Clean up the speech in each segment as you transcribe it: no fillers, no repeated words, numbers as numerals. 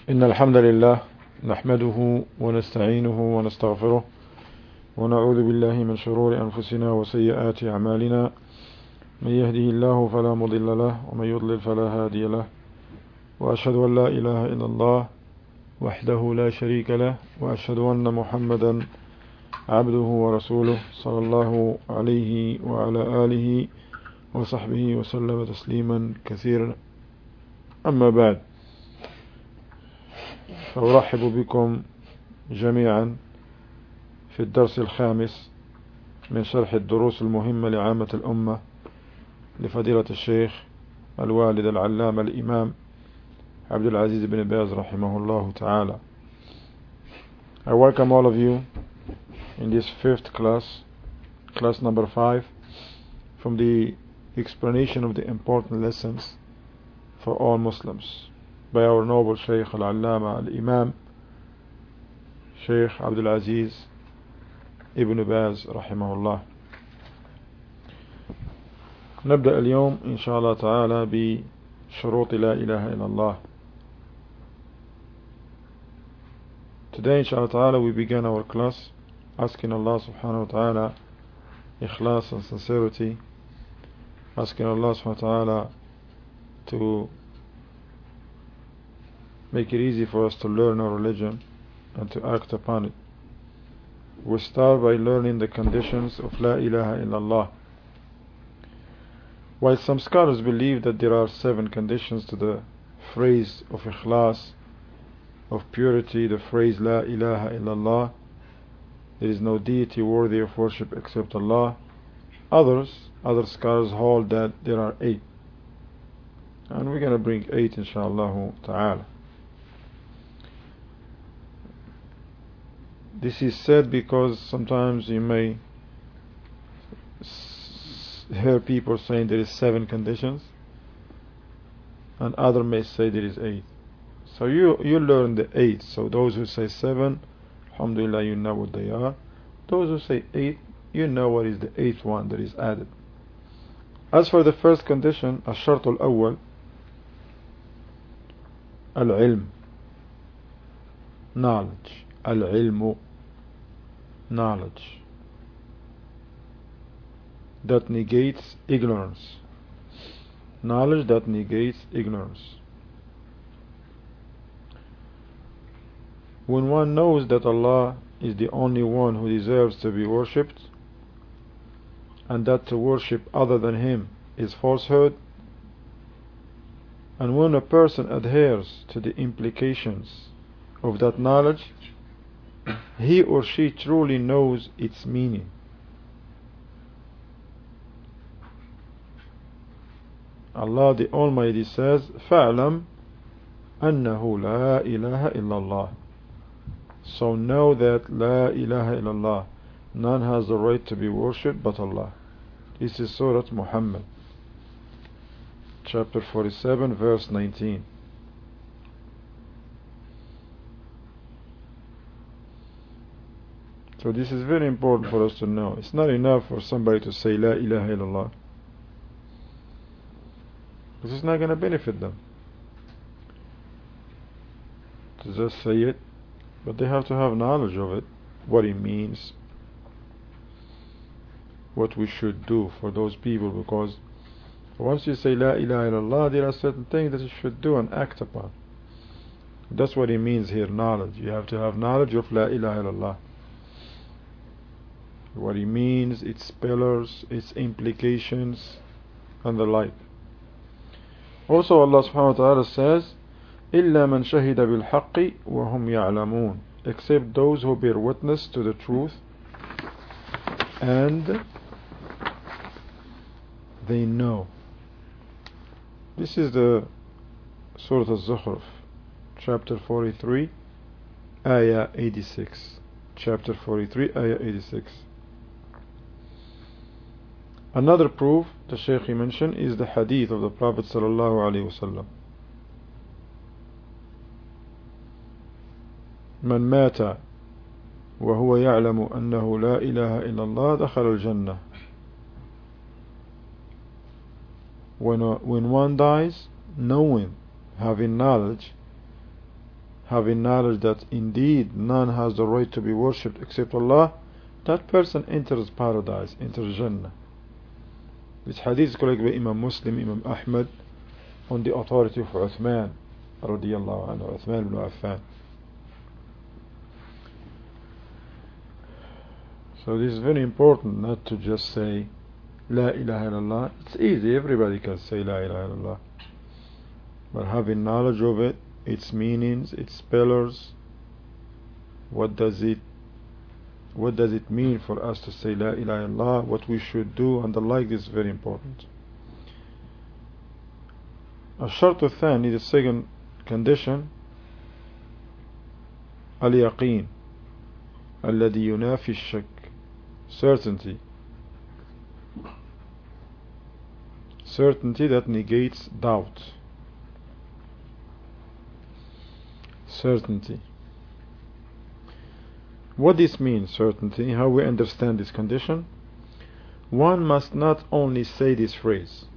إن الحمد لله نحمده ونستعينه ونستغفره ونعوذ بالله من شرور أنفسنا وسيئات أعمالنا. من يهده الله فلا مضل له ومن يضلل فلا هادي له، وأشهد أن لا إله إلا الله وحده لا شريك له، وأشهد أن محمدا عبده ورسوله صلى الله عليه وعلى آله وصحبه وسلم تسليما كثيرا. أما بعد، فأرحب بكم جميعا في الدرس الخامس من شرح الدروس المهمة لعامة الأمة لفضيلة الشيخ الوالد العلامة الإمام عبد العزيز بن باز رحمه الله تعالى. I welcome all of you in this fifth class number 5, from the explanation of the important lessons for all Muslims by our noble Shaykh al-Allama al-Imam Shaykh Abdul Aziz ibn Baz رحمه الله. نبدأ اليوم إن شاء الله تعالى بشروط لا إله إلا الله. Today إن شاء الله تعالى we begin our class asking Allah subhanahu wa ta'ala ikhlas and sincerity, asking Allah subhanahu wa ta'ala to make it easy for us to learn our religion and to act upon it. We start by learning the conditions of La ilaha illallah. While some scholars believe that there are 7 conditions to the phrase of ikhlas, of purity, the phrase La ilaha illallah, there is no deity worthy of worship except Allah, other scholars hold that there are 8. And we're going to bring 8 inshallah ta'ala. This is said because sometimes you may hear people saying there is 7 conditions, and others may say there is 8. So you learn the 8. So those who say 7, alhamdulillah, you know what they are. Those who say 8, you know what is the 8th one that is added. As for the first condition, الشرط الأول العلم, knowledge. العلم, knowledge. That negates ignorance. Knowledge that negates ignorance. When one knows that Allah is the only one who deserves to be worshipped, and that to worship other than Him is falsehood, and when a person adheres to the implications of that knowledge, he or she truly knows its meaning. Allah the Almighty says, فَاعْلَمْ أَنَّهُ لَا إِلَهَ إِلَّا اللَّهِ. So know that La ilaha illallah, none has the right to be worshipped but Allah. This is Surah Muhammad, chapter 47, verse 19. So this is very important for us to know. It's not enough for somebody to say La ilaha illallah, because it's not going to benefit them to just say it, but they have to have knowledge of it, what it means, what we should do for those people. Because once you say La ilaha illallah, there are certain things that you should do and act upon. That's what it means here, knowledge. You have to have knowledge of La ilaha illallah, what it means, its pillars, its implications, and the like. Also Allah subhanahu wa ta'ala says, إِلَّا مَنْ شَهِدَ بِالْحَقِّ وَهُمْ يَعْلَمُونَ, except those who bear witness to the truth and they know. This is the Surah Al-Zukhruf, chapter 43, ayah 86. Chapter 43, ayah 86. Another proof the Shaykh mentioned is the hadith of the Prophet sallallahu alaihi wasallam. من مات وهو يعلم أنه لا إله إلا الله دخل الجنة. When one dies knowing, having knowledge having knowledge that indeed none has the right to be worshipped except Allah, that person enters paradise, enters Jannah. This hadith is collected by Imam Muslim, Imam Ahmad, on the authority of Uthman radiyallahu anhu, Uthman ibn Affan. So this is very important, not to just say La ilaha illallah. It's easy, everybody can say La ilaha illallah. But having knowledge of it, its meanings, its pillars, what does it mean for us to say La ilaha illallah, what we should do, and the like, this is very important. الشرط الثاني, the second condition, اليقين الذي ينافي الشك, certainty that negates doubt. Certainty. What this means, certainty, how we understand this condition? One must not only say this phrase,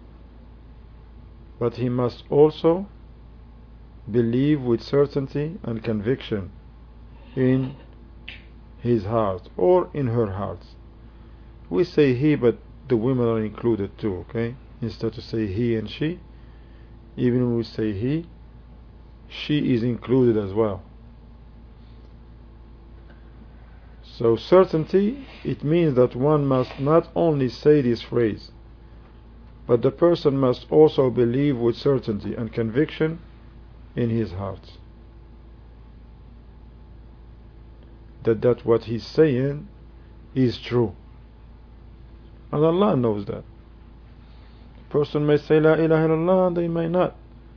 but he must also believe with certainty and conviction in his heart or in her heart. We say he, but the women are included too, okay? Instead to say he and she, even when we say he, she is included as well. So certainty, it means that one must not only say this phrase, but the person must also believe with certainty and conviction in his heart that what he's saying is true. And Allah knows that. A person may say La ilaha illallah and they may not.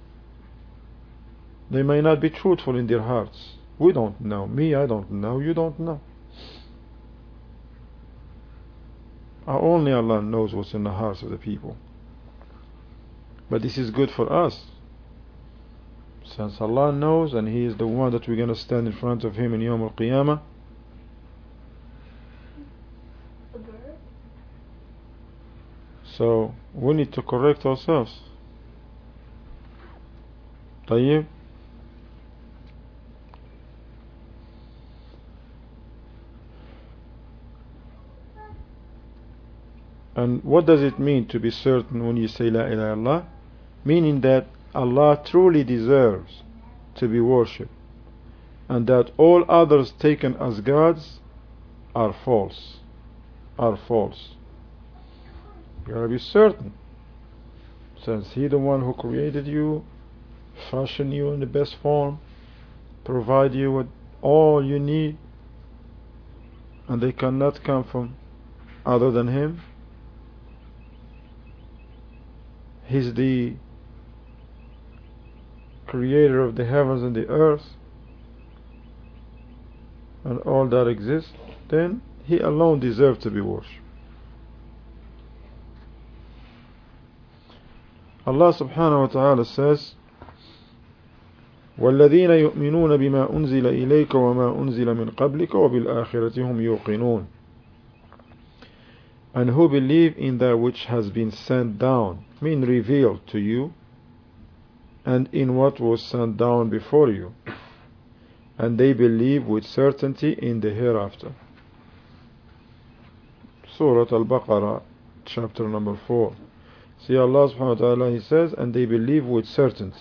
They may not be truthful in their hearts. We don't know. Me, I don't know. You don't know. Only Allah knows what's in the hearts of the people. But this is good for us. Since Allah knows, and He is the one that we're going to stand in front of Him in Yawm al-Qiyamah. So we need to correct ourselves. طيب. And what does it mean to be certain when you say La ilaha illallah? Meaning that Allah truly deserves to be worshipped, and that all others taken as gods are false. Are false. You gotta be certain. Since He the one who created you, fashioned you in the best form, provide you with all you need, and they cannot come from other than Him. He's the creator of the heavens and the earth and all that exists. Then He alone deserves to be worshipped. Allah subhanahu wa ta'ala says, وَالَّذِينَ يُؤْمِنُونَ بِمَا أُنزِلَ إِلَيْكَ وَمَا أُنزِلَ مِنْ قَبْلِكَ وَبِالْآخِرَةِ هُمْ يُوقِنُونَ, and who believe in that which has been sent down, mean revealed to you, and in what was sent down before you, and they believe with certainty in the hereafter. Surah Al-Baqarah, chapter number 4. See, Allah subhanahu wa ta'ala, He says, and they believe with certainty.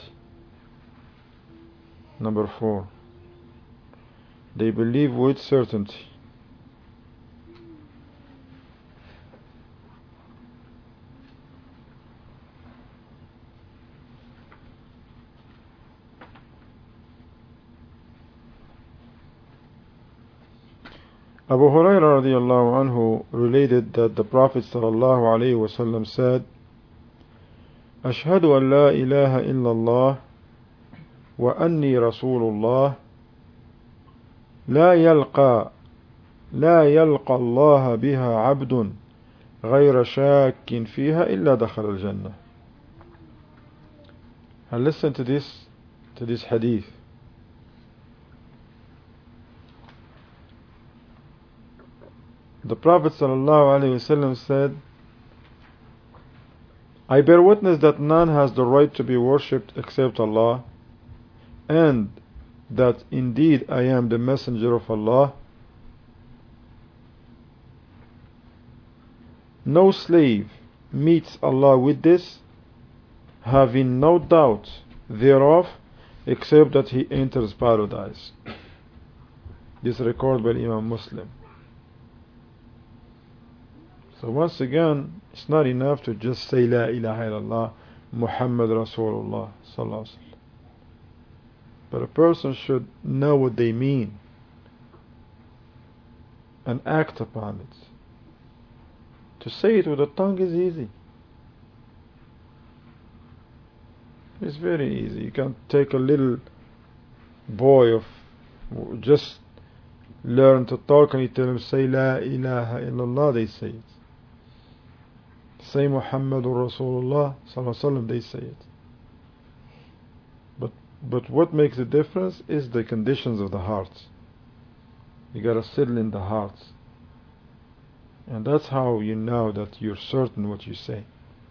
Number 4. They believe with certainty. Abu Hurairah radiallahu anhu related that the Prophet sallallahu alayhi wa sallam said, أشهد أن لا إله إلا الله وأني رسول الله لا يلقى الله بها عبد غير شاك فيها إلا دخل الجنة. And listen to this hadith. The Prophet ﷺ said, I bear witness that none has the right to be worshipped except Allah, and that indeed I am the messenger of Allah, no slave meets Allah with this, having no doubt thereof, except that he enters paradise. This is recorded by Imam Muslim. So once again, it's not enough to just say La ilaha illallah Muhammad Rasulullah sallallahu alaihi wasallam. But a person should know what they mean and act upon it. To say it with the tongue is easy. It's very easy. You can take a little boy of just learn to talk and you tell him say La ilaha illallah, they say it. Say Muhammadur Rasulullah sallallahu alaihi wasallam, they say it. But what makes the difference is the conditions of the heart. You gotta settle in the heart. And that's how you know that you're certain what you say.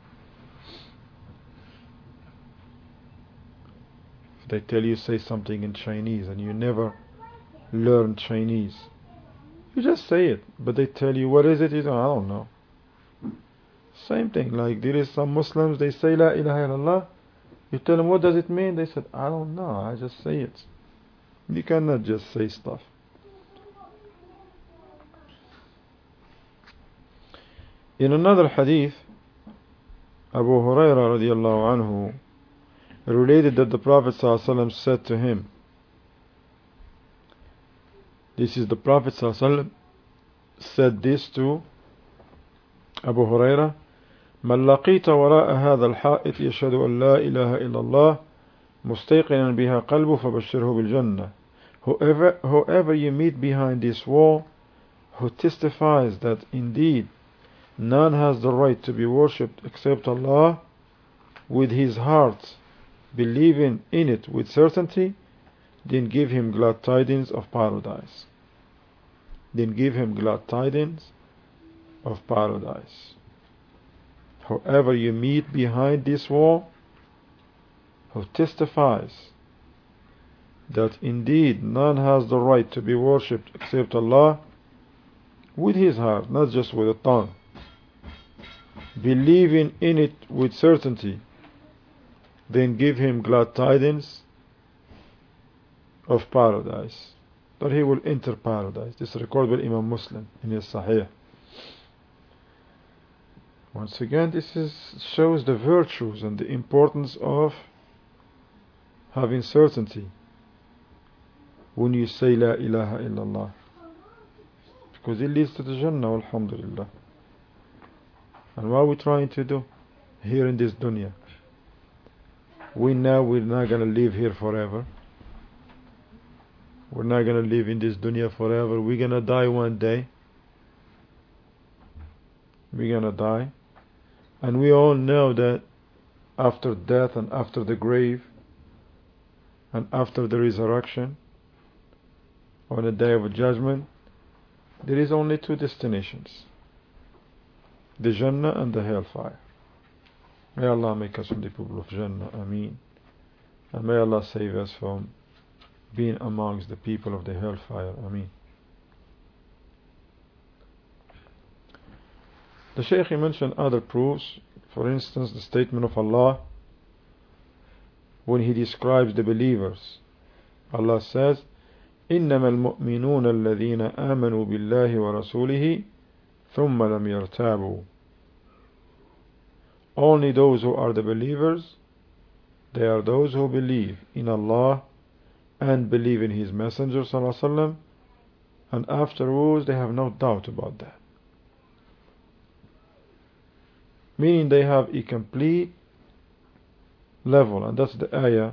If they tell you say something in Chinese and you never learn Chinese, you just say it. But they tell you what is it, you don't, I don't know. Same thing, like there is some Muslims, they say La ilaha illallah. You tell them what does it mean, they said I don't know, I just say it. You cannot just say stuff. In another hadith, Abu Hurairah radiallahu anhu related that the Prophet ﷺ said to him, this is the Prophet ﷺ said this to Abu Hurairah, من لقيت وراء هذا الحائط يشهد أن لا إله إلا الله مستيقنا بها قلبه فبشره بالجنة. Whoever you meet behind this wall who testifies that indeed none has the right to be worshipped except Allah, with his heart believing in it with certainty, then give him glad tidings of paradise. Then give him glad tidings of paradise. Whoever you meet behind this wall who testifies that indeed none has the right to be worshipped except Allah, with his heart, not just with the tongue, believing in it with certainty, then give him glad tidings of paradise, that he will enter paradise. This is recorded by Imam Muslim in his Sahih. Once again, this shows the virtues and the importance of having certainty when you say La ilaha illallah, because it leads to the Jannah, alhamdulillah. And what are we trying to do here in this dunya? We know we're not going to live here forever. We're not going to live in this dunya forever. We're going to die one day. We're going to die. And we all know that after death and after the grave and after the resurrection, on the day of judgment, there is only two destinations: the Jannah and the hellfire. May Allah make us from the people of Jannah, Ameen. And may Allah save us from being amongst the people of the hellfire, Ameen. The Shaykh mentioned other proofs. For instance, the statement of Allah when He describes the believers. Allah says, إنما المؤمنون الذين آمنوا بالله ورسوله ثم لم يرتابوا. Only those who are the believers, they are those who believe in Allah and believe in His Messenger sallallahu alaihi wasallam, and afterwards they have no doubt about that. Meaning they have a complete level, and that's the ayah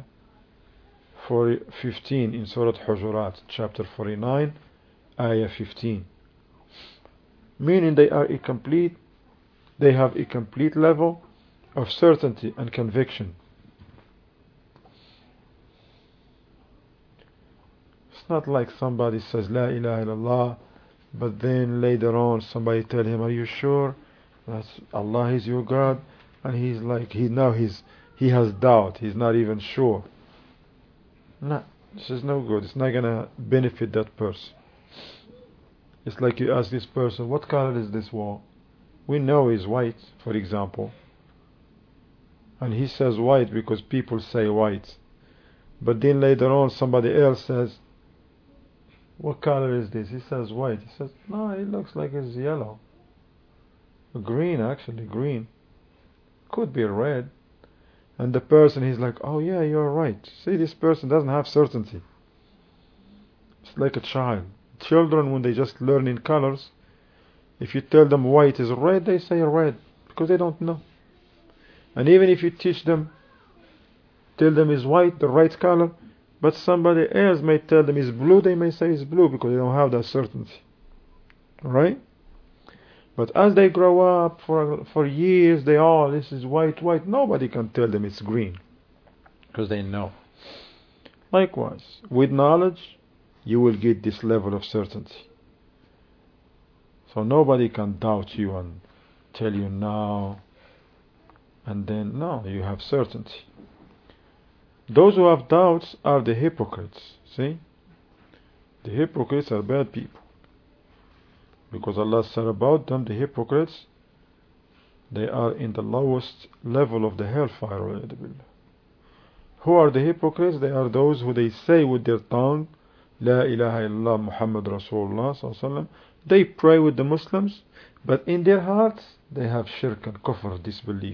15 in Surah Hujurat, chapter 49, ayah 15. Meaning they have a complete level of certainty and conviction. It's not like somebody says La ilaha illallah, but then later on somebody tell him, are you sure that Allah is your God? And he's like, he has doubt, he's not even sure. No, This is no good. It's not gonna benefit that person. It's like you ask this person, what color is this wall? We know it's white, for example. And he says white because people say white. But then later on somebody else says, what color is this? He says white. He says, no, it looks like it's yellow. Green, actually, green. Could be red. And the person, he's like, oh yeah, you're right. See, this person doesn't have certainty. It's like a child. Children, when they just learn in colors, if you tell them white is red, they say red, because they don't know. And even if you teach them, tell them is white, the right color, but somebody else may tell them is blue, they may say it's blue, because they don't have that certainty. Right? But as they grow up, for years, this is white, white. Nobody can tell them it's green, because they know. Likewise, with knowledge, you will get this level of certainty. So nobody can doubt you and tell you now and then. No, you have certainty. Those who have doubts are the hypocrites. See? The hypocrites are bad people. Because Allah said about them, the hypocrites, they are in the lowest level of the hellfire. Who are the hypocrites? They are those who they say with their tongue, La ilaha illallah Muhammad Rasulullah sallallahu alaihi wasallam. They pray with the Muslims, but in their hearts they have shirk and kufr, disbelief.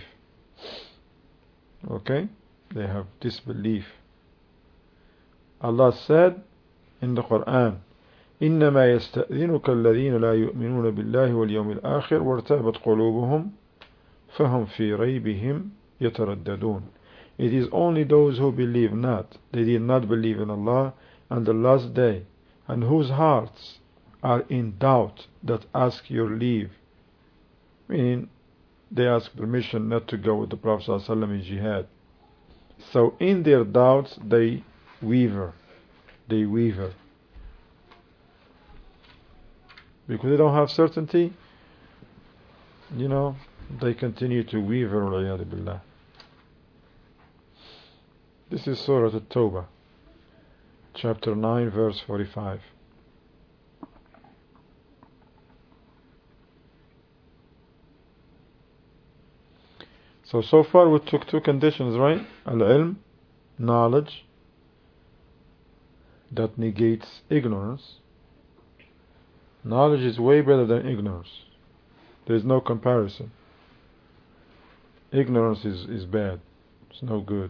Okay? They have disbelief. Allah said in the Quran, إنما يستأذنك الذين لا يؤمنون بالله واليوم الآخر وارتابت قلوبهم فهم في ريبهم يترددون. It is only those who believe not, they did not believe in Allah and the last day, and whose hearts are in doubt, that ask your leave. Meaning, they ask permission not to go with the Prophet ﷺ in jihad. So in their doubts, they waver. Because they don't have certainty, they continue to waver. وَالْعِيَاذُ بِاللَّهِ. This is Surah At-Tawbah, chapter 9, verse 45. So far we took two conditions, right? Al-ilm, knowledge, that negates ignorance. Knowledge is way better than ignorance. There is no comparison. Ignorance is bad. It's no good.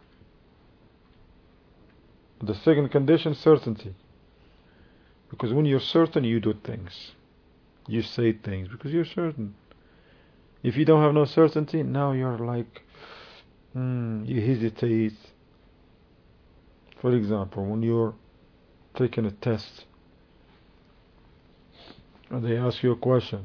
The second condition, certainty. Because when you're certain, you do things. You say things because you're certain. If you don't have no certainty, now you're like, you hesitate. For example, when you're taking a test, and they ask you a question,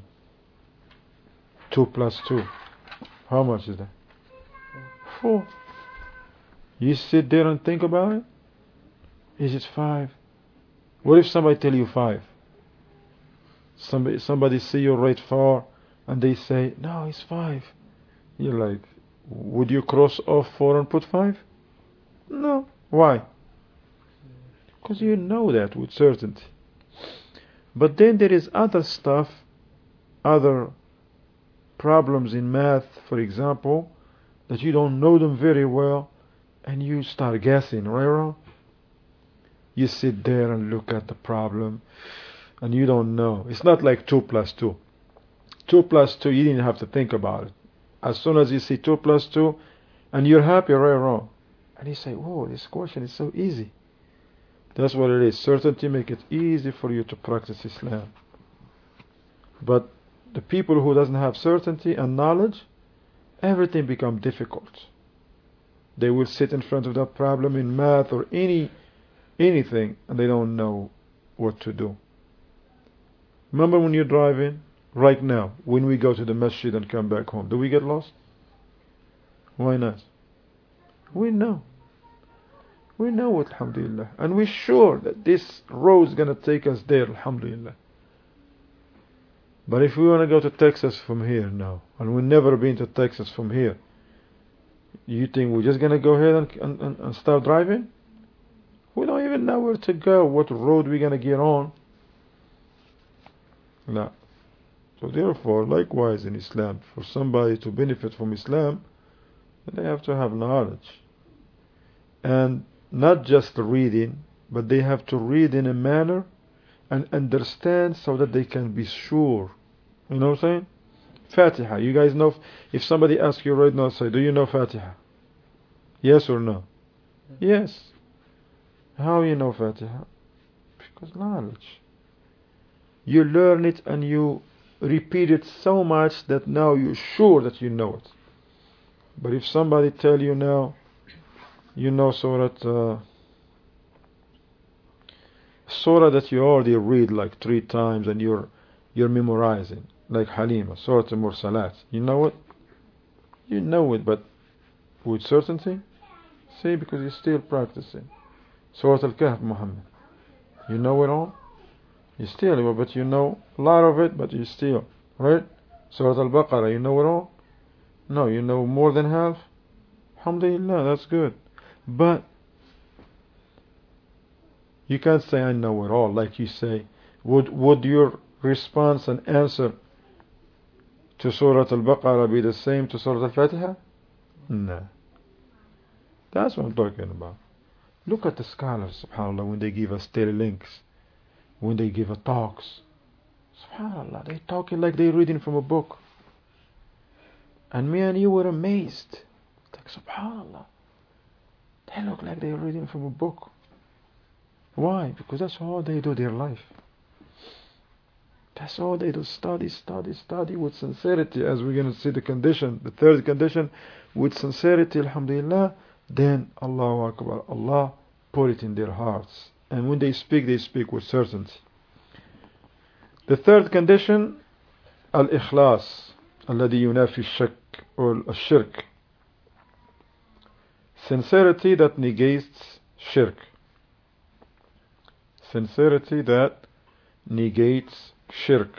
2 plus 2, how much is that? 4. You sit there and think about it. Is it 5? What if somebody tell you 5? Somebody see you write 4 and they say, no, it's 5. You're like, would you cross off 4 and put 5? No. Why? Because you know that with certainty. But then there is other stuff, other problems in math, for example, that you don't know them very well, and you start guessing, right? You sit there and look at the problem, and you don't know. It's not like 2 plus 2. 2 plus 2, you didn't have to think about it. As soon as you see 2 plus 2, and you're happy, right? And you say, whoa, this question is so easy. That's what it is. Certainty make it easy for you to practice Islam. But the people who doesn't have certainty and knowledge, everything becomes difficult. They will sit in front of that problem in math or anything, and they don't know what to do. Remember when you're driving? Right now, when we go to the masjid and come back home, do we get lost? Why not? We know. We know, alhamdulillah. And we're sure that this road is going to take us there, alhamdulillah. But if we want to go to Texas from here now, and we've never been to Texas from here, you think we're just going to go ahead and start driving? We don't even even know where to go, what road we're gonna get on. No. So therefore, likewise in Islam, for somebody to benefit from Islam, they have to have knowledge. And not just reading, but they have to read in a manner and understand so that they can be sure. You know what I'm saying? Fatiha. You guys know, if somebody asks you right now, say, do you know Fatiha? Yes or no? Yes. How you know Fatiha? Because knowledge. You learn it and you repeat it so much that now you're sure that you know it. But if somebody tell you now, you know Surah that you already read like 3 times and you're memorizing, like Halima, Surah Al-Mursalat. You know it? You know it, but with certainty? See, because you're still practicing. Surah Al-Kahf, Muhammad. You know it all? You still, but you know a lot of it, but you still, right? Surah Al-Baqarah, you know it all? No, you know more than half? Alhamdulillah, that's good. But you can't say I know it all. Like you say, would your response and answer to Surah Al-Baqarah be the same to Surah Al-Fatiha? No. That's what I'm talking about. Look at the scholars, subhanAllah, when they give us daily links, when they give us talks. SubhanAllah, they're talking like they're reading from a book. And me and you were amazed. Like, SubhanAllah, they look like they're reading from a book. Why? Because that's all they do their life. That's all they do. Study with sincerity. As we're going to see the condition, the third condition, with sincerity, alhamdulillah, then Allahu Akbar, Allah put it in their hearts. And when they speak with certainty. The third condition, al-ikhlas, alladhi yunafi shak or shirk. Sincerity that negates shirk. Sincerity that negates shirk.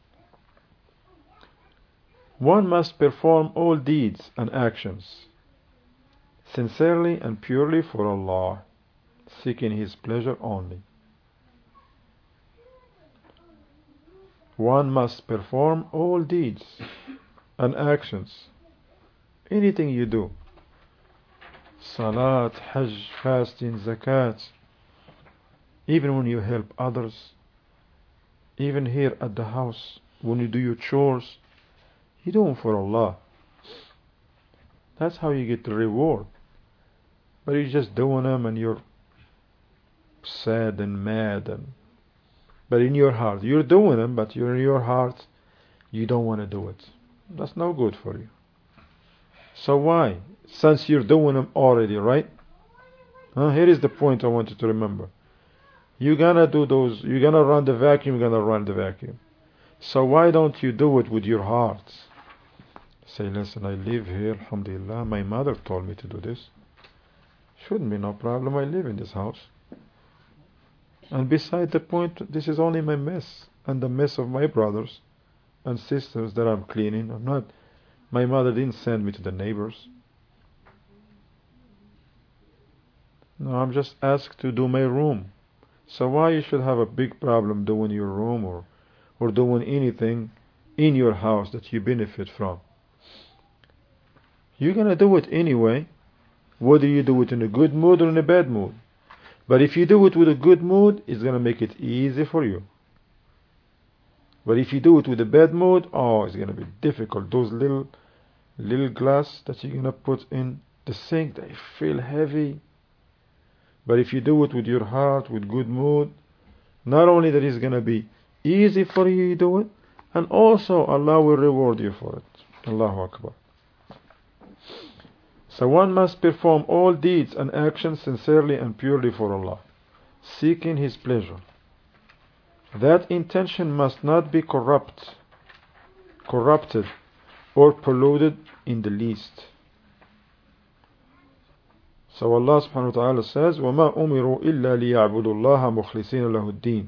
One must perform all deeds and actions sincerely and purely for Allah, seeking His pleasure only. One must perform all deeds and actions. Anything you do, salat, hajj, fasting, zakat, even when you help others, even here at the house, when you do your chores, you do them for Allah. That's how you get the reward. But you're just doing them and you're sad and mad, but in your heart you're doing them, but you're in your heart you don't want to do it. That's no good for you. So why? Since you're doing them already, right? Here is the point I want you to remember. You're gonna do those, you're gonna run the vacuum, you're gonna run the vacuum. So why don't you do it with your heart? Say, listen, I live here, alhamdulillah, my mother told me to do this. Shouldn't be no problem, I live in this house. And beside the point, this is only my mess and the mess of my brothers and sisters that I'm cleaning. My mother didn't send me to the neighbors. No, I'm just asked to do my room. So why you should have a big problem doing your room or doing anything in your house that you benefit from? You're gonna do it anyway, whether you do it in a good mood or in a bad mood. But if you do it with a good mood, it's gonna make it easy for you. But if you do it with a bad mood, it's gonna be difficult. Those little glass that you're gonna put in the sink, they feel heavy. But if you do it with your heart, with good mood, not only that it's gonna be easy for you to do it, and also Allah will reward you for it. Allahu Akbar. So one must perform all deeds and actions sincerely and purely for Allah, seeking His pleasure. That intention must not be corrupted or polluted in the least. So Allah subhanahu wa ta'ala says, وَمَا أُمِرُوا إِلَّا لِيَعْبُدُوا اللَّهَ مُخْلِصِينَ لَهُ الدِّينَ.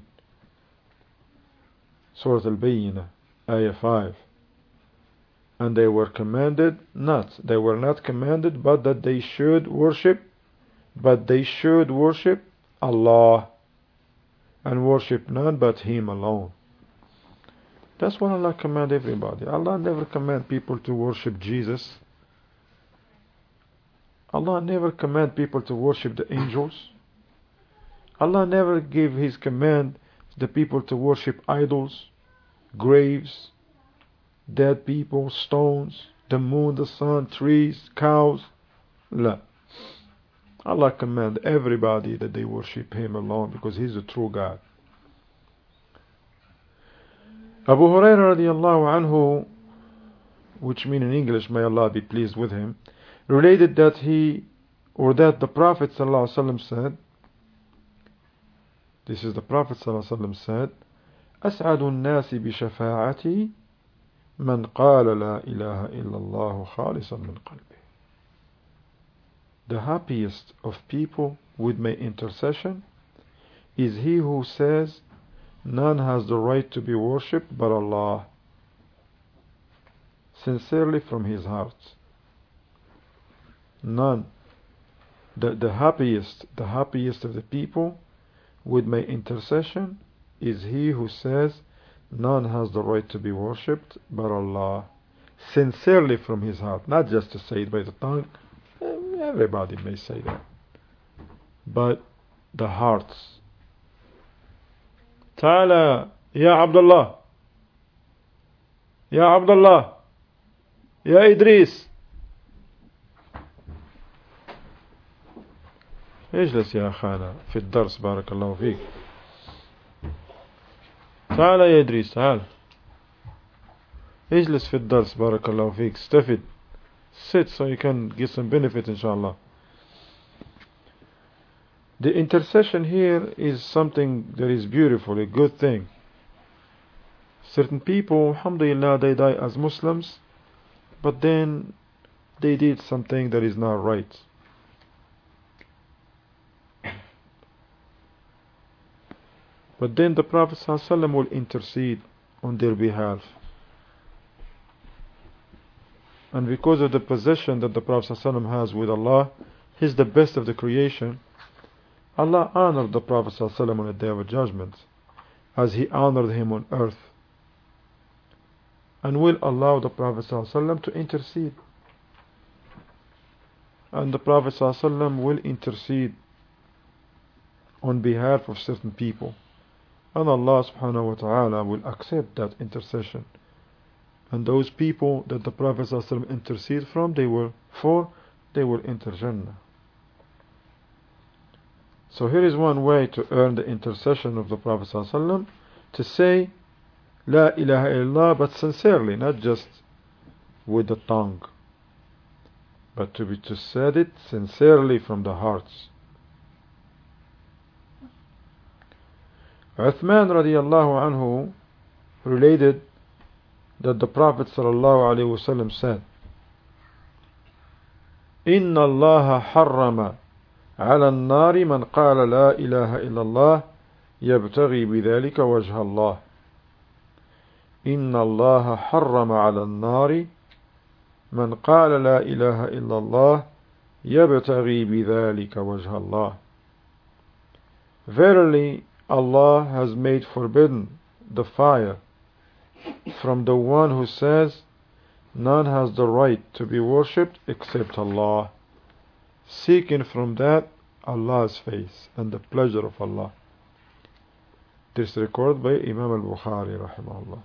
Surah Al-Bayyinah, Ayah 5. And they were not commanded, but that they should worship Allah and worship none but Him alone. That's what Allah command everybody. Allah never command people to worship Jesus. Allah never command people to worship the angels. Allah never gave His command the people to worship idols, graves, dead people, stones, the moon, the sun, trees, cows. La. Allah command everybody that they worship Him alone because He's the true God. Abu Hurairah radiallahu anhu, which mean in English, may Allah be pleased with him, related that the Prophet sallallahu alaihi wasallam said, this is the Prophet sallallahu alaihi wasallam said, أسعد الناس بشفاعتي من قال لا إله إلا الله خالصا من قلبه. The happiest of people with my intercession is he who says, none has the right to be worshipped but Allah, sincerely from his heart. None. The happiest of the people with my intercession is he who says, none has the right to be worshipped but Allah, sincerely from his heart. Not just to say it by the tongue. Everybody may say that. But the hearts. تعالى يا عبد الله يا عبد الله يا إدريس اجلس يا أخانا في الدرس بارك الله فيك. تعال يا إدريس تعال اجلس في الدرس بارك الله فيك. استفد. Sit so you can get some benefit inshallah. The intercession here is something that is beautiful, a good thing. Certain people, alhamdulillah, they die as Muslims, but then they did something that is not right. But then the Prophet ﷺ will intercede on their behalf. And because of the possession that the Prophet ﷺ has with Allah, he's the best of the creation. Allah honored the Prophet ﷺ on the Day of Judgment as He honored him on earth, and will allow the Prophet ﷺ to intercede. And the Prophet ﷺ will intercede on behalf of certain people, and Allah subhanahu wa ta'ala will accept that intercession. And those people that the Prophet ﷺ intercede from, they will enter Jannah. So here is one way to earn the intercession of the Prophet ﷺ, to say La ilaha illallah, but sincerely, not just with the tongue, but to say it sincerely from the hearts. Uthman radiallahu anhu related that the Prophet sallallahu alaihi wasallam said, إن الله حرم على النار من قال لا إله إلا الله يبتغي بذلك وجه الله. إن الله حرم على النار من قال لا إله إلا الله يبتغي بذلك وجه الله. Verily, Allah has made forbidden the fire from the one who says, none has the right to be worshipped except Allah, seeking from that Allah's face and the pleasure of Allah. This is recorded by Imam al-Bukhari rahimahullah.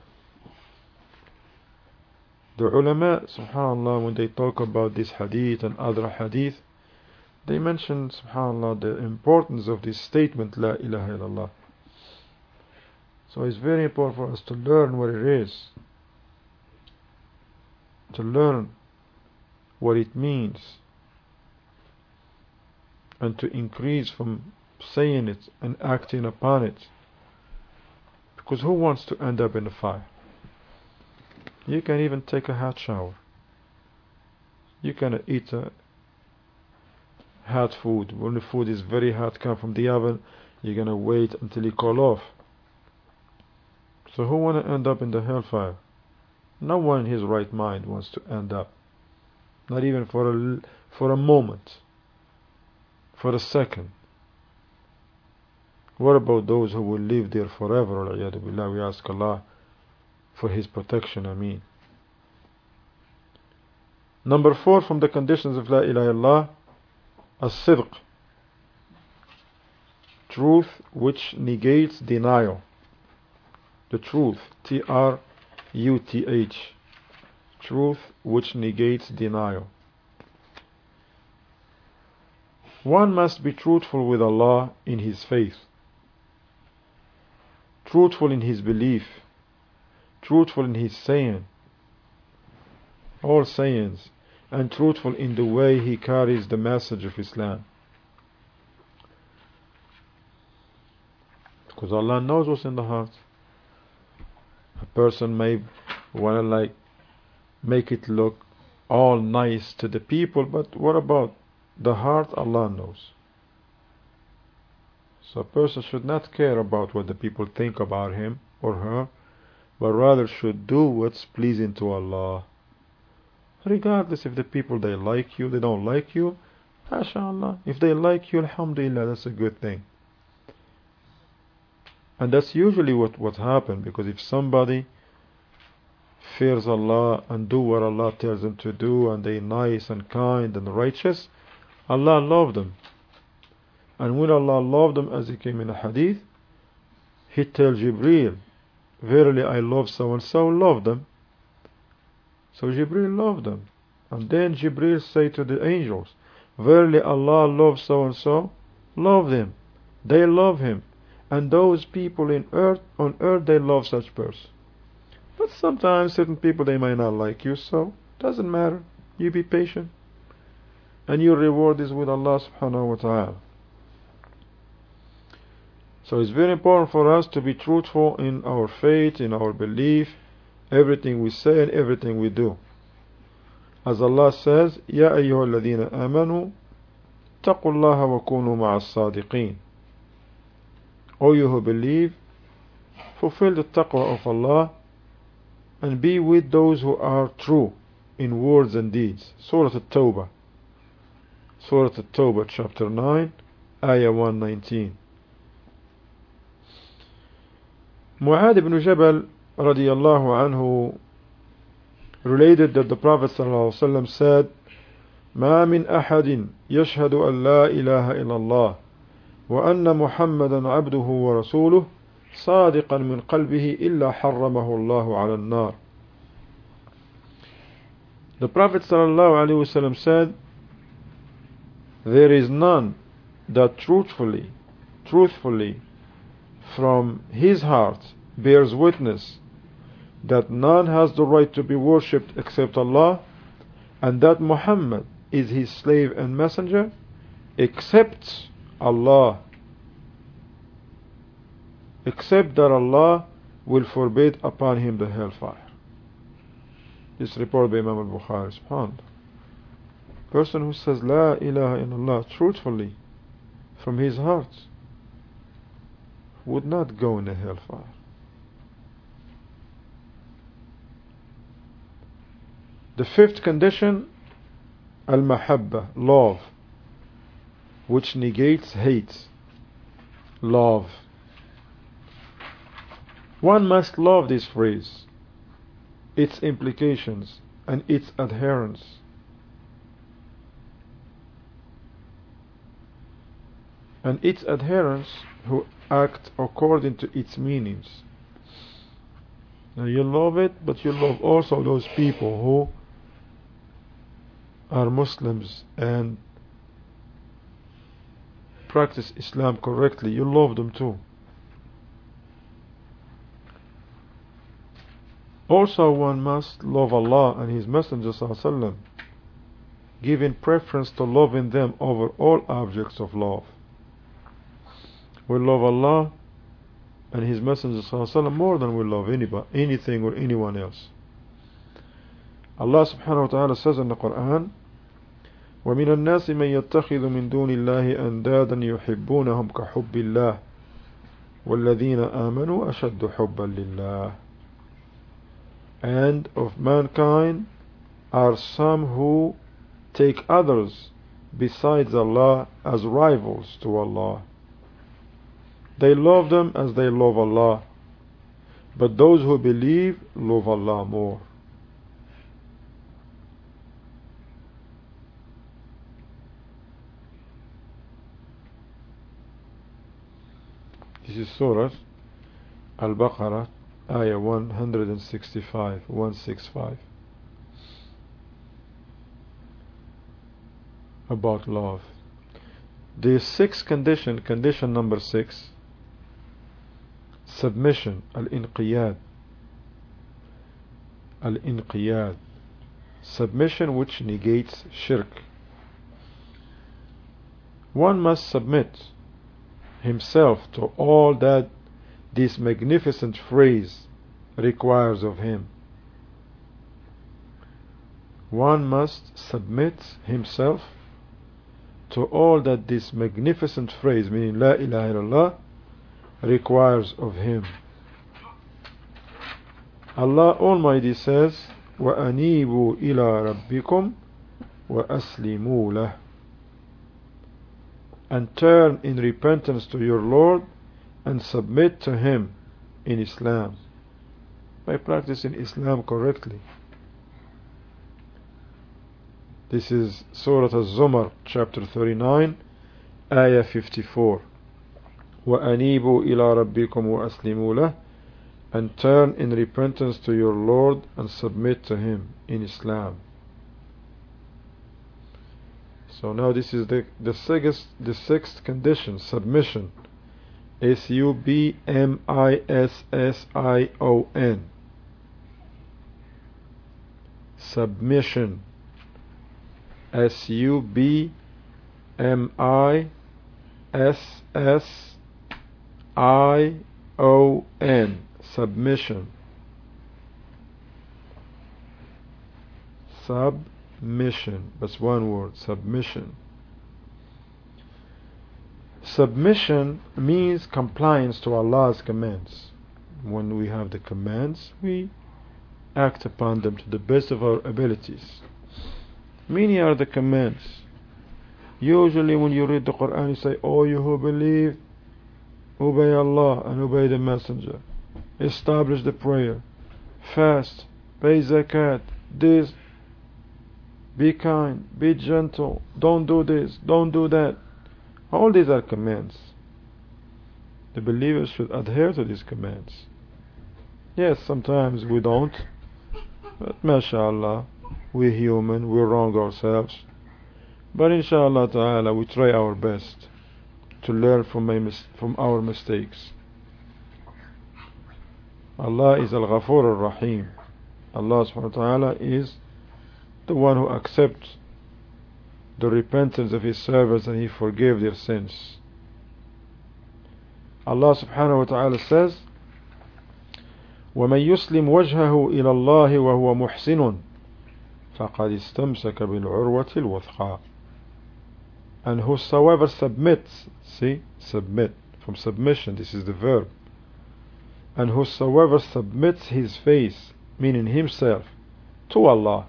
The ulama, subhanallah, when they talk about this hadith and other hadith, they mention, subhanallah, the importance of this statement, La ilaha illallah. So it's very important for us to learn what it is, to learn what it means, and to increase from saying it and acting upon it. Because who wants to end up in the fire? You can even take a hot shower. You can eat hot food. When the food is very hot, come from the oven, you're going to wait until it cool off. So who want to end up in the hellfire? No one in his right mind wants to end up. Not even for a moment, for a second. What about those who will live there forever? We ask Allah for His protection. Ameen. Number 4 from the conditions of La ilaha illallah, as-sidq, truth which negates denial. The truth, Truth, truth which negates denial. One must be truthful with Allah in his faith, truthful in his belief, truthful in his saying, all sayings, and truthful in the way he carries the message of Islam. Because Allah knows what's in the heart. A person may want to make it look all nice to the people, but what about the heart? Allah knows. So a person should not care about what the people think about him or her, but rather should do what's pleasing to Allah. Regardless if the people, they like you, they don't like you, MashaAllah. If they like you, Alhamdulillah, that's a good thing. And that's usually what happens, because if somebody fears Allah and do what Allah tells them to do, and they nice and kind and righteous, Allah loved them. And when Allah loved them, as it came in a hadith, He tells Jibreel, verily I love so and so, love them. So Jibreel loved them. And then Jibreel say to the angels, verily Allah loves so and so, love them. They love him. And those people on earth, they love such person. But sometimes certain people, they might not like you, so doesn't matter. You be patient, and your reward is with Allah subhanahu wa ta'ala. So it's very important for us to be truthful in our faith, in our belief, everything we say and everything we do. As Allah says, Ya ayyuha alladhina amanu taqullaha wa kunu ma'as sadiqeen. O you who believe, fulfill the taqwa of Allah and be with those who are true in words and deeds. Surah At-Tawbah. Surah At-Tawbah, chapter 9, ayah 119. Mu'adh ibn Jabal radiyallahu anhu related that the Prophet sallallahu alaihi wasallam said, ما من أحد يشهد أن لا إله إلا الله وأن محمدا عبده ورسوله صادقا من قلبه إلا حرمه الله على النار. The Prophet ﷺ said, there is none that truthfully from his heart bears witness that none has the right to be worshipped except Allah, and that Muhammad is his slave and messenger, except Allah, except that Allah will forbid upon him the hellfire. This report by Imam al-Bukhari. SubhanAllah. Person who says La ilaha illallah truthfully from his heart would not go in the hellfire. The fifth condition, al-mahabba, love, which negates hate. Love. One must love this phrase, its implications, and its adherents. And its adherents who act according to its meanings. Now you love it, but you love also those people who are Muslims and practice Islam correctly. You love them too. Also, one must love Allah and His Messenger ﷺ, giving preference to loving them over all objects of love. We love Allah and His Messenger ﷺ more than we love anything or anyone else. Allah subhanahu wa ta'ala says in the Quran, وَمِنَ النَّاسِ مَن يَتَّخِذُ مِن دُونِ اللَّهِ أَنْدَادًا يُحِبُّونَهُمْ كَحُبِّ اللَّهِ وَالَّذِينَ آمَنُوا أَشَدُّ حُبًّا لِلَّهِ. And of mankind are some who take others besides Allah as rivals to Allah. They love them as they love Allah. But those who believe love Allah more. This is Surah Al-Baqarah, Ayah 165. About love. The sixth condition, condition number 6, submission, al-inqiyad. Al-inqiyad, submission which negates shirk. One must submit himself to all that this magnificent phrase requires of him. One must submit himself to all that this magnificent phrase, meaning La ilaha illallah, requires of him. Allah Almighty says, وَأَنِيبُوا إِلَىٰ رَبِّكُمْ وَأَسْلِمُوا لَهُ, and turn in repentance to your Lord and submit to Him in Islam, by practicing Islam correctly. This is Surah Al-Zumar, chapter 39, Ayah 54. وَأَنِيبُوا إِلَىٰ رَبِّكُمْ وَأَسْلِمُوا لَهُ, and turn in repentance to your Lord and submit to Him in Islam. So now this is the sixth condition, submission. S-U-B-M-I-S-S-I-O-N. Submission. S-U-B-M-I-S-S-I-O-N. Submission. Submission. That's one word. Submission. Submission means compliance to Allah's commands. When we have the commands, we act upon them to the best of our abilities. Many are the commands. Usually when you read the Quran, you say, "Oh, you who believe, obey Allah and obey the Messenger. Establish the prayer. Fast. Pay zakat. This. Be kind. Be gentle. Don't do this. Don't do that." All these are commands. The believers should adhere to these commands. Yes, sometimes we don't. But mashallah, we're human, we wrong ourselves. But inshallah ta'ala, we try our best to learn from our mistakes. Allah is Al-Ghafur Ar-Rahim. Allah subhanahu wa ta'ala is the one who accepts the repentance of His servants and He forgave their sins. Allah subhanahu wa ta'ala says, وَمَن يُسْلِمْ وَجْهَهُ إِلَى اللَّهِ وَهُوَ مُحْسِنٌ فَقَدْ اسْتَمْسَكَ بِالْعُرْوَةِ الْوُثْقَى. And whosoever submits, see, submit, from submission, this is the verb. And whosoever submits his face, meaning himself, to Allah,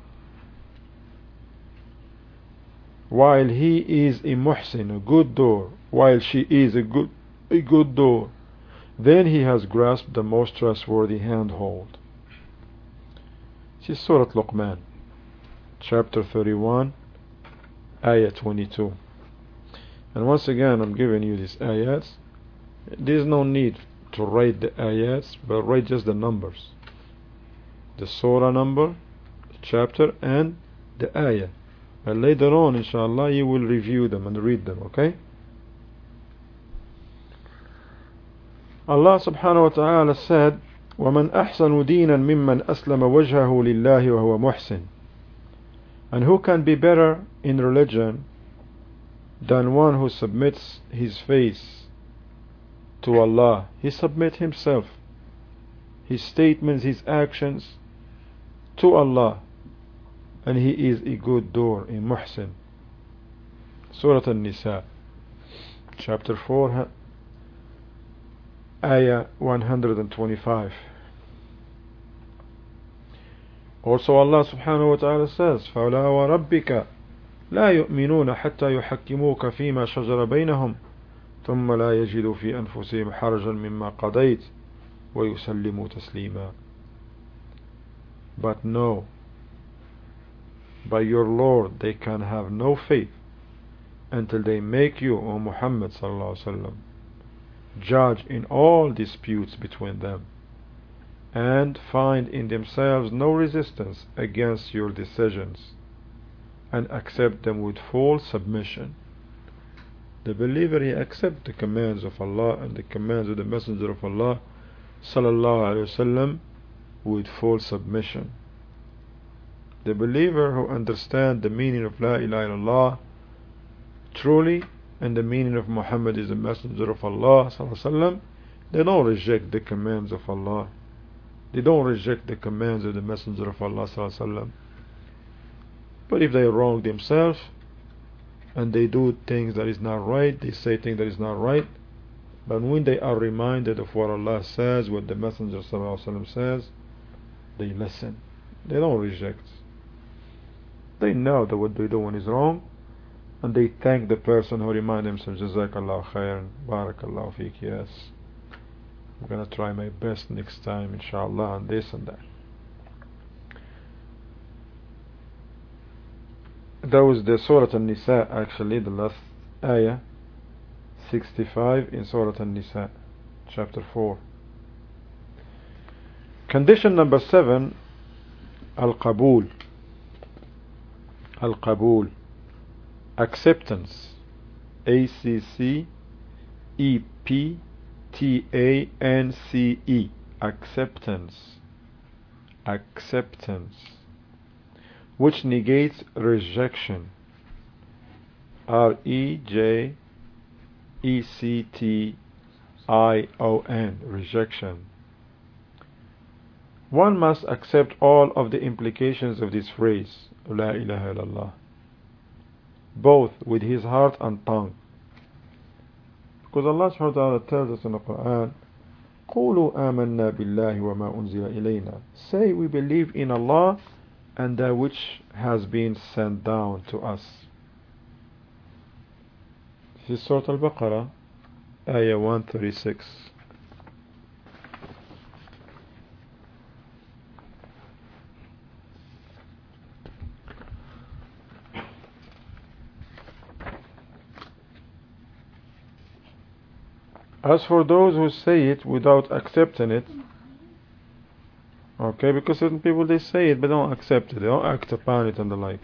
while he is a muhsin, a good door, while she is a good door, then he has grasped the most trustworthy handhold. This is Surah Luqman, chapter 31, ayah 22. And once again, I'm giving you these ayats. There is no need to write the ayats, but write just the numbers, the surah number, the chapter, and the ayah. And later on, inshallah, you will review them and read them, okay? Allah subhanahu wa ta'ala said, وَمَنْ أَحْسَنُ دِينًا مِمَّنْ أَسْلَمَ وَجْهَهُ لِلَّهِ وَهُوَ مُحْسِنٌ. And who can be better in religion than one who submits his face to Allah? He submits himself, his statements, his actions to Allah, and he is a good door, a muhsin. Surah An-Nisa, chapter 4, ayah 125. Also Allah subhanahu wa ta'ala says, فَلَا وَرَبِّكَ لَا يُؤْمِنُونَ حَتَّى يُحَكِّمُوكَ فِيمَا شَجَرَ بَيْنَهُمْ ثم لا يجدوا في أنفسهم حرجا مما قضيت ويسلموا تسليما. But no, by your Lord they can have no faith until they make you, O Muhammad sallallahu alaihi wasallam, judge in all disputes between them, and find in themselves no resistance against your decisions, and accept them with full submission. The believer, he accepts the commands of Allah and the commands of the Messenger of Allah sallallahu alaihi wasallam with full submission. The believer who understands the meaning of La ilaha illallah truly, and the meaning of Muhammad is the Messenger of Allah sallallahu alaihi wasallam, they don't reject the commands of Allah. They don't reject the commands of the Messenger of Allah sallallahu alaihi wasallam. But if they wrong themselves and they do things that is not right, they say things that is not right, but when they are reminded of what Allah says, what the Messenger sallallahu alaihi wasallam says, they listen. They don't reject. They know that what they're doing is wrong, and they thank the person who reminds themselves, Jazakallah khairan, Barakallahu feek. Yes, I'm gonna try my best next time, inshallah, and this and that. That was the Surah An-Nisa, actually, the last ayah, 65 in Surah An-Nisa, chapter 4. Condition number 7, Al-Qabul. Al-Qabul, acceptance. A-C-C-E-P-T-A-N-C-E, acceptance. Acceptance, which negates rejection. R-E-J-E-C-T-I-O-N, rejection. One must accept all of the implications of this phrase, La ilaha illallah, both with his heart and tongue. Because Allah subhanahu wa ta'ala tells us in the Quran, قُولُوا آمَنَّا بِاللَّهِ وَمَا أُنزِلَ إِلَيْنَا, say we believe in Allah and that which has been sent down to us. This is Surah Al-Baqarah, ayah 136. As for those who say it without accepting it, okay, because certain people, they say it but don't accept it, they don't act upon it and the like.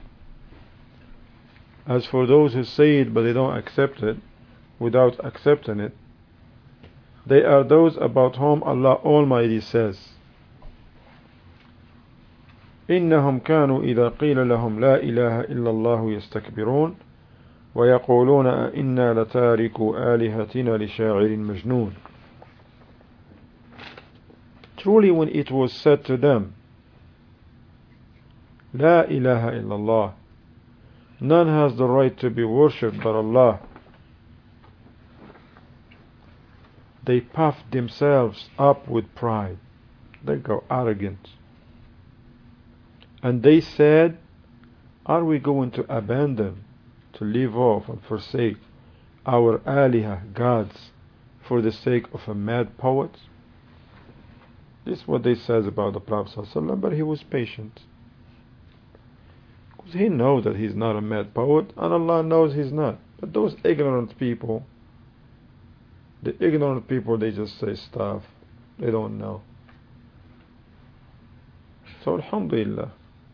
As for those who say it but they don't accept it, without accepting it, they are those about whom Allah Almighty says, إنهم كانوا إذا قيل لهم لا إله إلا الله يستكبرون ويقولون إنا لتاركوا آلهتنا لشاعر مجنون. Truly, when it was said to them, La ilaha illallah, none has the right to be worshipped but Allah, they puffed themselves up with pride. They go arrogant. And they said, are we going to abandon, to leave off and forsake our alihah, gods, for the sake of a mad poet? This is what they says about the Prophet ﷺ, but he was patient. Because he knows that he's not a mad poet, and Allah knows he's not. But those ignorant people, they just say stuff they don't know. So alhamdulillah.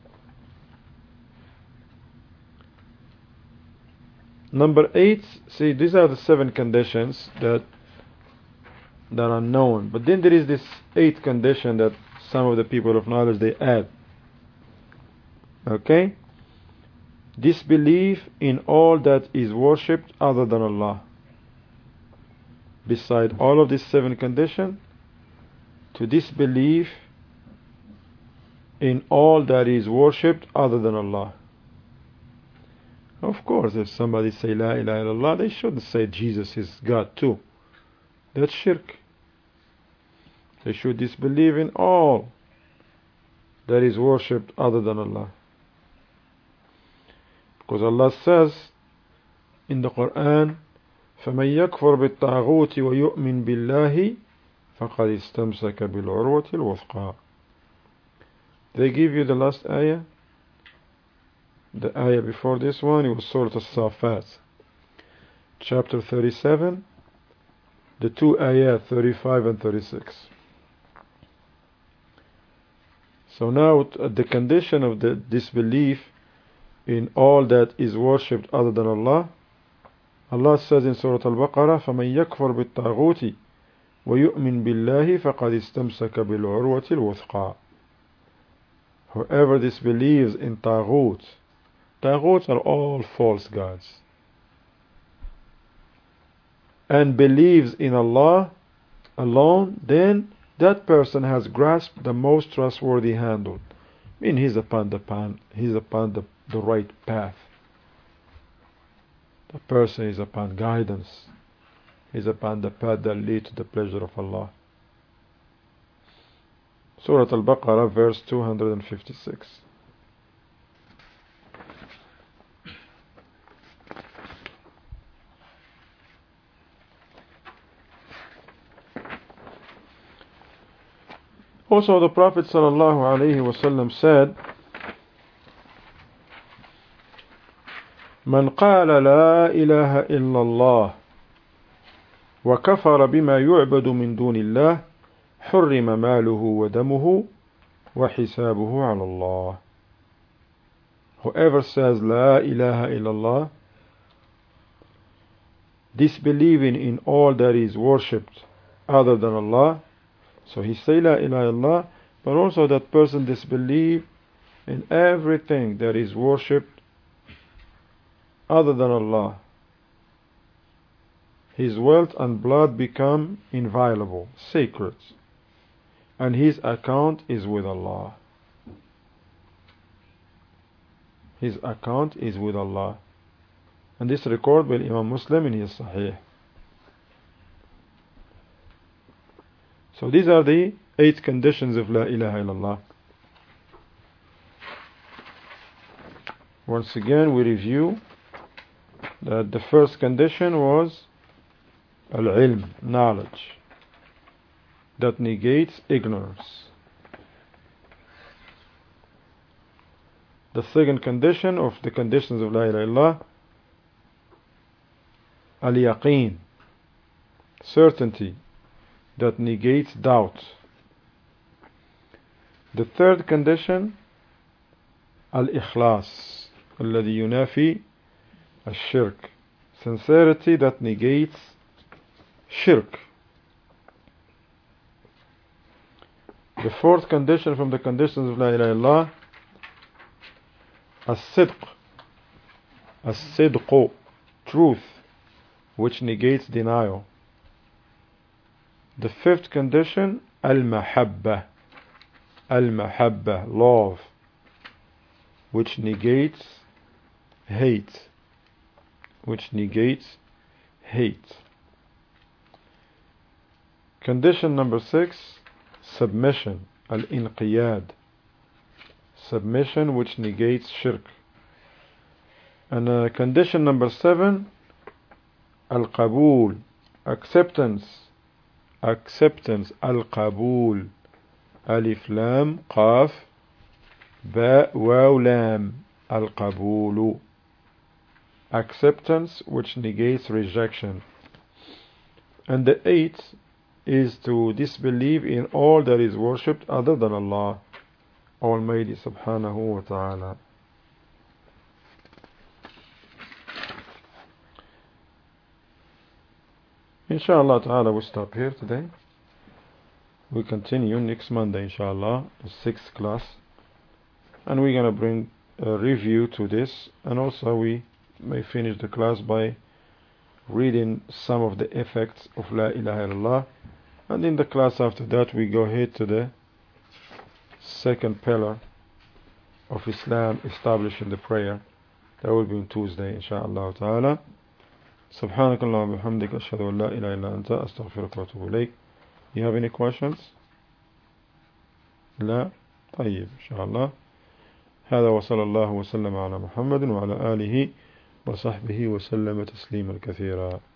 Number 8, see, these are the 7 conditions that are known. But then there is this 8th condition that some of the people of knowledge, they add. Okay? Disbelief in all that is worshipped other than Allah. Beside all of these 7 conditions, to disbelieve in all that is worshipped other than Allah. Of course, if somebody say La ilaha illallah, they shouldn't say Jesus is God too. That's shirk. They should disbelieve in all that is worshipped other than Allah. Because Allah says in the Quran, فمن يكفر بالطاغوت ويؤمن بالله فقد استمسك بالعروة الوثقى. They give you the last ayah. The ayah before this one, it was Surah As-Safat, chapter 37, the two ayat 35 and 36. So now the condition of the disbelief in all that is worshipped other than Allah, Allah says in Surah Al-Baqarah, فَمَنْ يَكْفُرْ بِالطَّاغُوتِ وَيُؤْمِنْ بِاللَّهِ فَقَدْ اسْتَمْسَكَ بِالْعُرْوَةِ الْوُثْقَى. Whoever disbelieves in Taghut, Taghuts are all false gods, and believes in Allah alone, then that person has grasped the most trustworthy handle. I mean, he's upon the right path. The person is upon guidance. He's upon the path that leads to the pleasure of Allah. Surah Al-Baqarah, verse 256. Also, the Prophet ﷺ said, من قال لا إله إلا الله وكفر بما يعبد من دون الله حرم ماله ودمه وحسابه على الله. Whoever says لا إله إلا الله, disbelieving in all that is worshipped other than Allah, so he say la ilaha illallah, but also that person disbelieve in everything that is worshipped other than Allah. His wealth and blood become inviolable, sacred, and his account is with Allah. His account is with Allah. And this record by Imam Muslim in his Sahih. So these are the 8 conditions of La ilaha illallah. Once again, we review that the first condition was al-ilm, knowledge, that negates ignorance. The second condition of the conditions of La ilaha illallah, al-yaqeen, certainty, that negates doubt. The third condition, al-ikhlas, الذي ينافي الشرك, sincerity that negates shirk. The fourth condition from the conditions of La ilaha illallah, as-sidq, as-sidq, truth, which negates denial. The fifth condition, al-mahabba, al-mahabba, love, which negates hate, which negates hate. Condition number 6, submission, al-inqiyad, submission which negates shirk. And condition number 7, al-qabul, acceptance, acceptance, al-qabul, alif lam qaf ba waw lam, al-qabulu, acceptance which negates rejection. And the 8th is to disbelieve in all that is worshipped other than Allah Almighty subhanahu wa ta'ala. Inshallah ta'ala, we stop here today. We continue next Monday, inshallah, the 6th class. And we're going to bring a review to this. And also we may finish the class by reading some of the effects of La ilaha illallah. And in the class after that, we go ahead to the second pillar of Islam, establishing the prayer. That will be on Tuesday, inshallah ta'ala. سبحانك اللهم وبحمدك أشهد أن لا إله إلا أنت أستغفرك وأتوب إليك. You have any questions؟ لا؟ طيب إن شاء الله. هذا وصلى الله وسلم على محمد وعلى آله وصحبه وسلم تسليما كثيرا.